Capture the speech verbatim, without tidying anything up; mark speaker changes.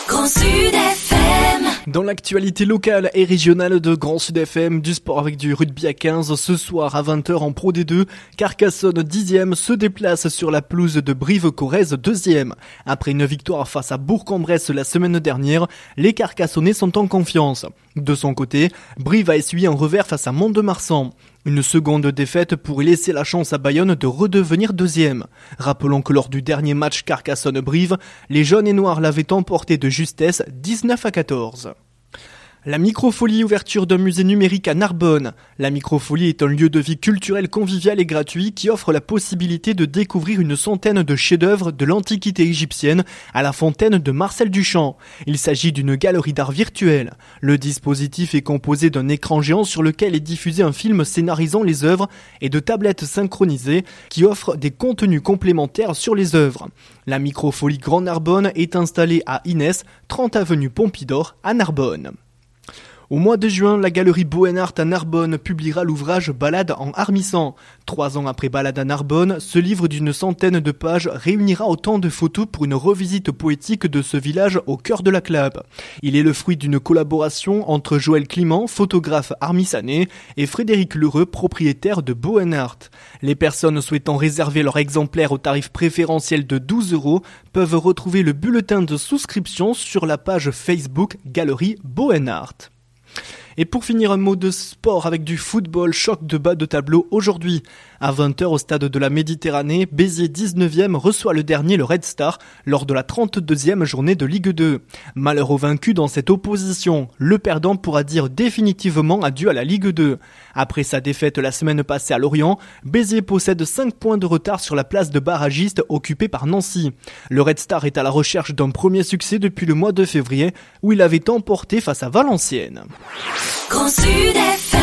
Speaker 1: Grand Sud F M.
Speaker 2: Dans l'actualité locale et régionale de Grand Sud F M, du sport avec du rugby à quinze, ce soir à vingt heures en Pro D deux, Carcassonne dixième se déplace sur la pelouse de Brive-Corrèze deuxième. Après une victoire face à Bourg-en-Bresse la semaine dernière, les Carcassonnais sont en confiance. De son côté, Brive a essuyé un revers face à Mont-de-Marsan. Une seconde défaite pourrait laisser la chance à Bayonne de redevenir deuxième. Rappelons que lors du dernier match Carcassonne-Brive, les jaunes et noirs l'avaient emporté de justesse dix-neuf à quatorze. La Microfolie, ouverture d'un musée numérique à Narbonne. La Microfolie est un lieu de vie culturel convivial et gratuit qui offre la possibilité de découvrir une centaine de chefs-d'œuvre de l'Antiquité égyptienne à la fontaine de Marcel Duchamp. Il s'agit d'une galerie d'art virtuelle. Le dispositif est composé d'un écran géant sur lequel est diffusé un film scénarisant les œuvres et de tablettes synchronisées qui offrent des contenus complémentaires sur les œuvres. La Microfolie Grand Narbonne est installée à Inès, trente avenue Pompidor à Narbonne. Au mois de juin, la galerie Boenart à Narbonne publiera l'ouvrage Balade en Armissant. Trois ans après Balade à Narbonne, ce livre d'une centaine de pages réunira autant de photos pour une revisite poétique de ce village au cœur de la Clappe. Il est le fruit d'une collaboration entre Joël Clément, photographe armissanais, et Frédéric Lheureux, propriétaire de Boenart. Les personnes souhaitant réserver leur exemplaire au tarif préférentiel de douze euros peuvent retrouver le bulletin de souscription sur la page Facebook Galerie Boenart. Et pour finir, un mot de sport avec du football, choc de bas de tableau aujourd'hui. À vingt heures au stade de la Méditerranée, Béziers dix-neuvième reçoit le dernier, le Red Star, lors de la trente-deuxième journée de Ligue deux. Malheur au vaincu dans cette opposition. Le perdant pourra dire définitivement adieu à la Ligue deux. Après sa défaite la semaine passée à Lorient, Béziers possède cinq points de retard sur la place de barragiste occupée par Nancy. Le Red Star est à la recherche d'un premier succès depuis le mois de février, où il avait emporté face à Valenciennes.
Speaker 1: Grand Sud F M.